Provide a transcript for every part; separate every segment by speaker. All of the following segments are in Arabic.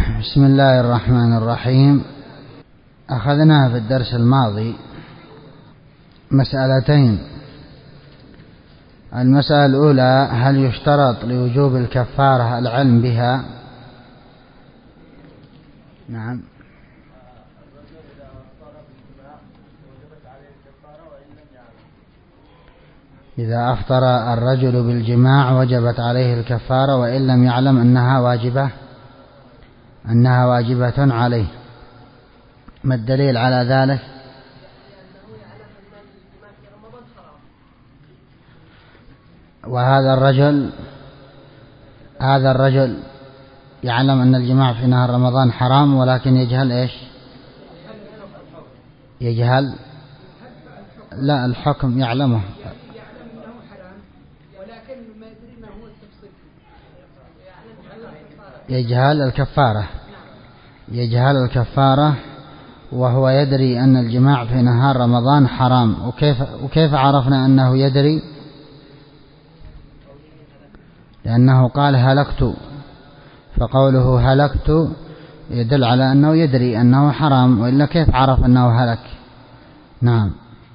Speaker 1: بسم الله الرحمن الرحيم. أخذنا في الدرس الماضي مسألتين. المسألة الأولى: هل يشترط لوجوب الكفارة العلم بها؟ نعم. إذا أفطر الرجل بالجماع وجبت عليه الكفارة وإن لم يعلم أنها واجبة عليه. ما الدليل على ذلك؟ وهذا الرجل يعلم أن الجماع في نهار رمضان حرام، ولكن يجهل إيش؟ يجهل لا الحكم يعلمه، يجهل الكفارة وهو يدري أن الجماع في نهار رمضان حرام. وكيف عرفنا أنه يدري؟ لأنه قال هلكت، فقوله هلكت يدل على أنه يدري أنه حرام، وإلا كيف عرف أنه هلك؟ نعم.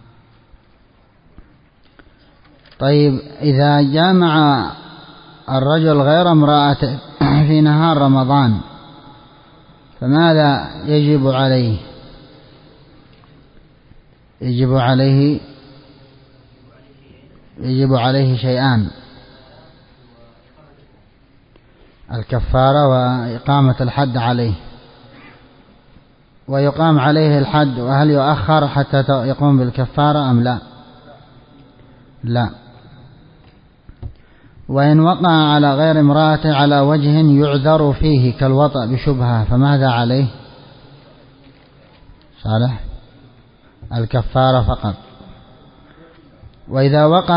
Speaker 1: طيب، إذا جامع الرجل غير امرأته في نهار رمضان فماذا يجب عليه؟ يجب عليه شيئان: الكفارة وإقامة الحد عليه. ويقام عليه الحد، وهل يؤخر حتى يقوم بالكفارة أم لا؟ وإن وقع على غير امرأته على وجه يعذر فيه كالوطأ بشبهة فماذا عليه؟ صالح الكفارة فقط. وإذا وقع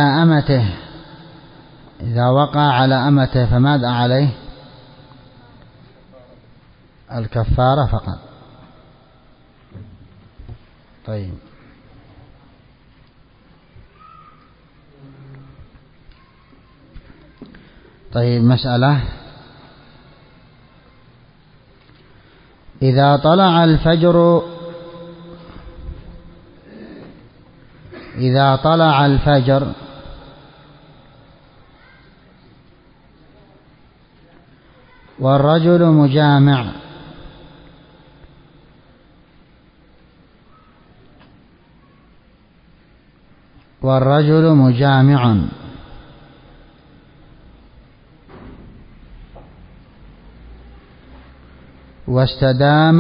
Speaker 1: على أمته فماذا عليه؟ الكفارة فقط. طيب، مسألة: إذا طلع الفجر والرجل مجامع واستدام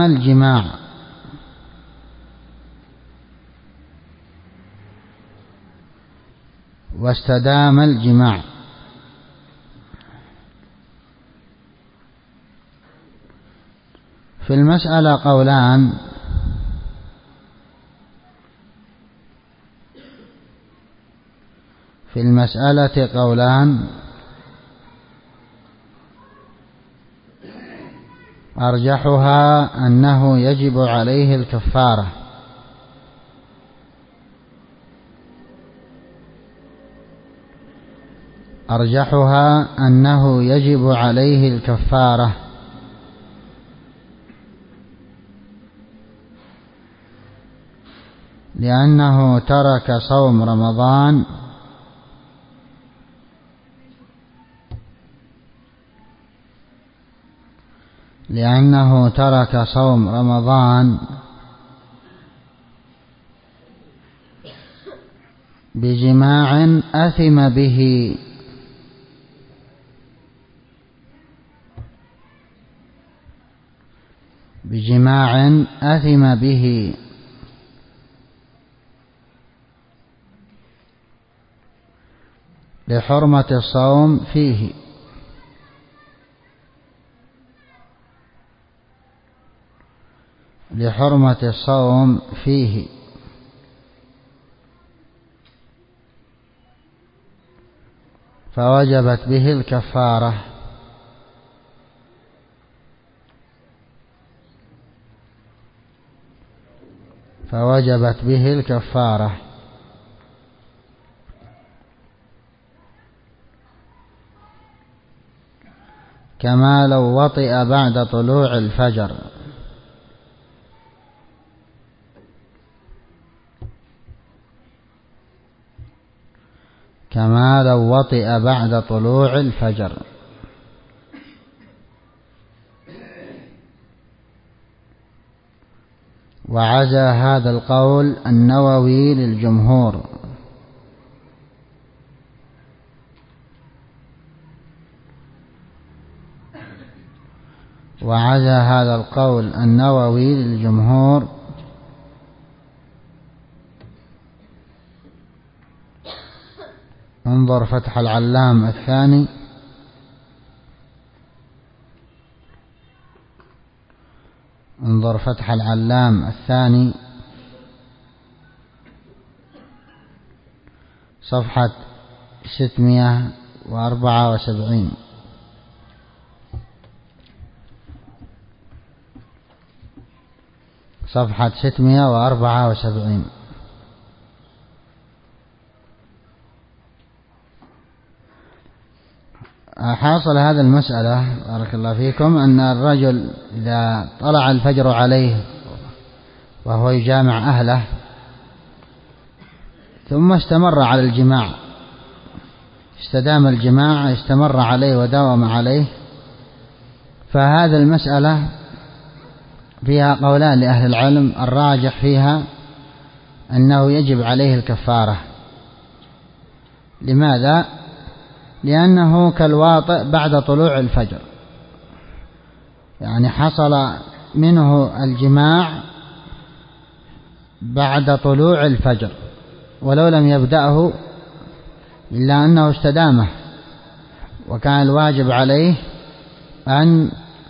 Speaker 1: الجماع في المسألة قولان: أرجحها أنه يجب عليه الكفارة، لأنه ترك صوم رمضان بجماع أثم به لحرمة الصوم فيه. فوجبت به الكفارة. كما لو وطئ بعد طلوع الفجر. كما لو وطئ بعد طلوع الفجر. وعزى هذا القول النووي للجمهور. وعزى هذا القول النووي للجمهور انظر فتح العلام الثاني انظر فتح العلام الثاني صفحة 674. صفحة 674. حاصل هذا المسألة بارك الله فيكم أن الرجل إذا طلع الفجر عليه وهو يجامع أهله ثم استمر على الجماع، استدام الجماع، استمر عليه وداوم عليه، فهذا المسألة فيها قولان لأهل العلم. الراجح فيها أنه يجب عليه الكفارة. لماذا؟ لأنه كالواطئ بعد طلوع الفجر، يعني حصل منه الجماع بعد طلوع الفجر ولو لم يبدأه إلا أنه استدامه، وكان الواجب عليه أن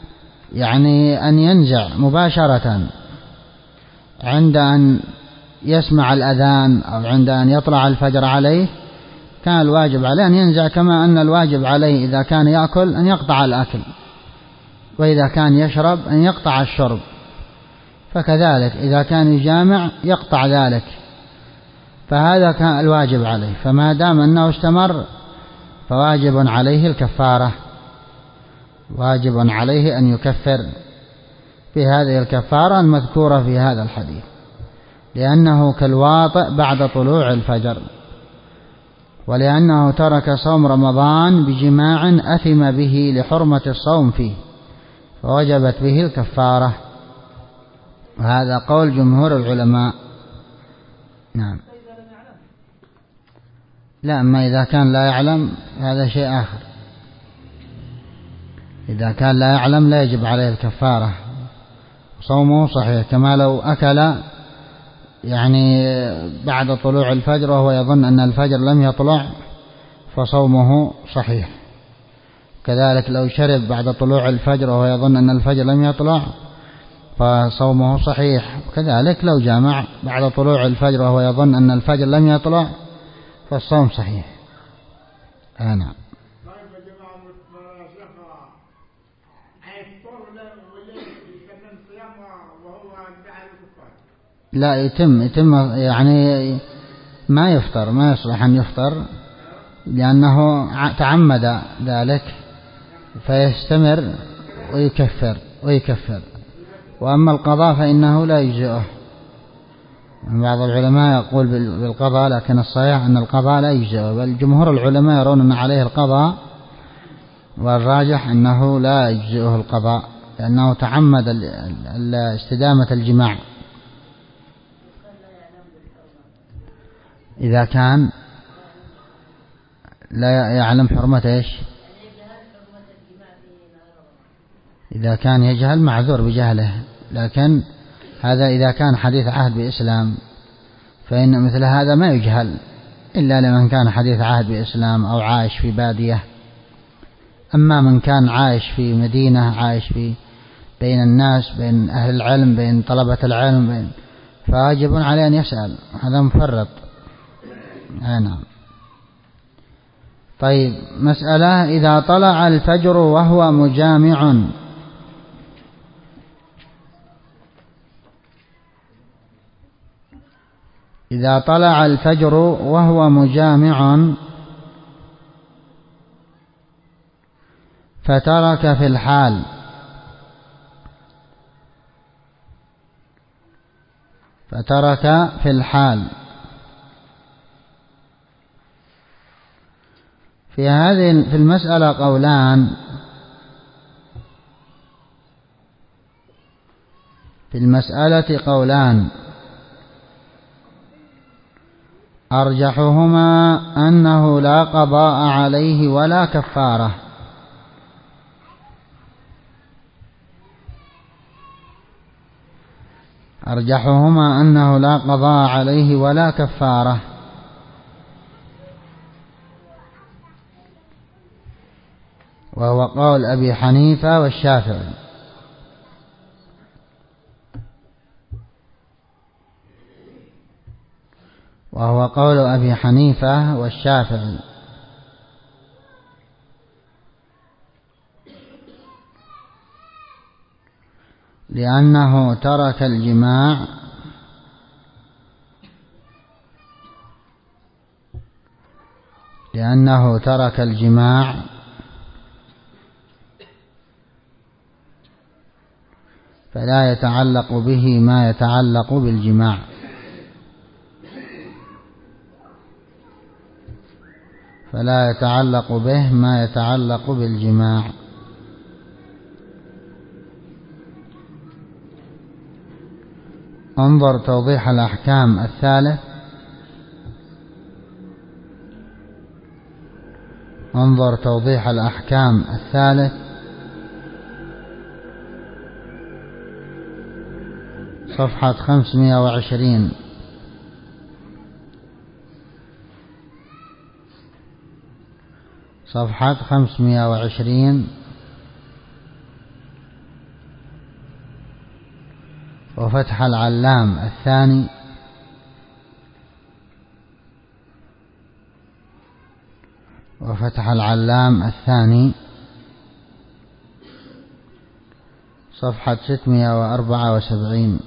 Speaker 1: ينزع مباشرة عند أن يسمع الأذان أو عند أن يطلع الفجر عليه. كان الواجب عليه أن ينزع، كما أن الواجب عليه إذا كان يأكل أن يقطع الأكل، وإذا كان يشرب أن يقطع الشرب، فكذلك إذا كان يجامع يقطع ذلك. فهذا كان الواجب عليه، فما دام أنه استمر فواجب عليه الكفارة، واجب عليه أن يكفر بهذه الكفارة المذكورة في هذا الحديث، لأنه كالواطئ بعد طلوع الفجر، ولأنه ترك صوم رمضان بجماع أثم به لحرمة الصوم فيه، فوجبت به الكفارة. وهذا قول جمهور العلماء. نعم. لا، أما إذا كان لا يعلم هذا شيء آخر. إذا كان لا يعلم لا يجب عليه الكفارة، صومه صحيح، كما لو أكل بعد طلوع الفجر وهو يظن أن الفجر لم يطلع فصومه صحيح. كذلك لو شرب بعد طلوع الفجر وهو يظن أن الفجر لم يطلع فصومه صحيح. كذلك لو جامع بعد طلوع الفجر وهو يظن أن الفجر لم يطلع فالصوم صحيح. نعم. لا، يتم ما يفطر، ما يصلح أن يفطر لأنه تعمد ذلك، فيستمر ويكفر. وأما القضاء فإنه لا يجزئه. بعض العلماء يقول بالقضاء، لكن الصحيح أن القضاء لا يجزئه، بل جمهور العلماء يرون أن عليه القضاء، والراجح أنه لا يجزئه القضاء لأنه تعمد استدامة الجماع. إذا كان لا يعلم حرمة إيش؟ إذا كان يجهل معذور بجهله، لكن هذا إذا كان حديث عهد بإسلام فإن مثل هذا ما يجهل إلا لمن كان حديث عهد بإسلام أو عايش في بادية. أما من كان عايش في مدينة، عايش بين الناس، بين أهل العلم، بين طلبة العلم، فواجب عليه أن يسأل، هذا مفرط. نعم. طيب، مسألة: إذا طلع الفجر وهو مجامع، إذا طلع الفجر وهو مجامع فترك في الحال في المسألة قولان. في المسألة قولان أرجحهما أنه لا قضاء عليه ولا كفارة. أرجحهما أنه لا قضاء عليه ولا كفارة، وهو قول أبي حنيفة والشافعي. وهو قول أبي حنيفة والشافعي، لأنه ترك الجماع فلا يتعلق به ما يتعلق بالجماع. انظر توضيح الأحكام الثالث. صفحة 520. وفتح العلام الثاني. صفحة 674.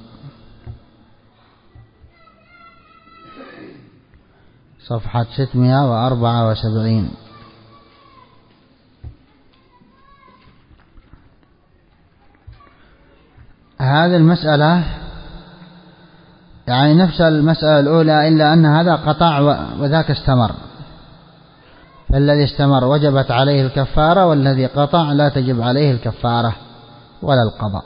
Speaker 1: هذه المسألة يعني نفس المسألة الأولى، إلا أن هذا قطع وذاك استمر. فالذي استمر وجبت عليه الكفارة، والذي قطع لا تجب عليه الكفارة ولا القضاء.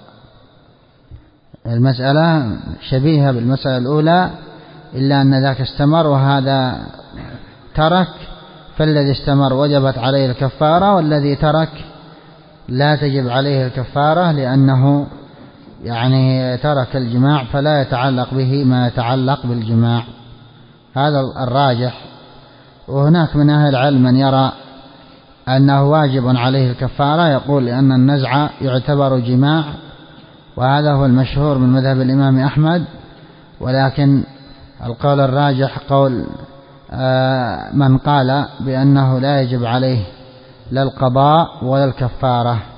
Speaker 1: المسألة شبيهة بالمسألة الأولى، إلا أن ذاك استمر وهذا ترك، فالذي استمر وجبت عليه الكفارة، والذي ترك لا تجب عليه الكفارة، لأنه يعني ترك الجماع فلا يتعلق به ما يتعلق بالجماع. هذا الراجح. وهناك من أهل العلم من يرى أنه واجب عليه الكفارة، يقول لأن النزع يعتبر جماع، وهذا هو المشهور من مذهب الإمام أحمد. ولكن القول الراجح قول من قال بأنه لا يجب عليه لا القضاء ولا الكفارة.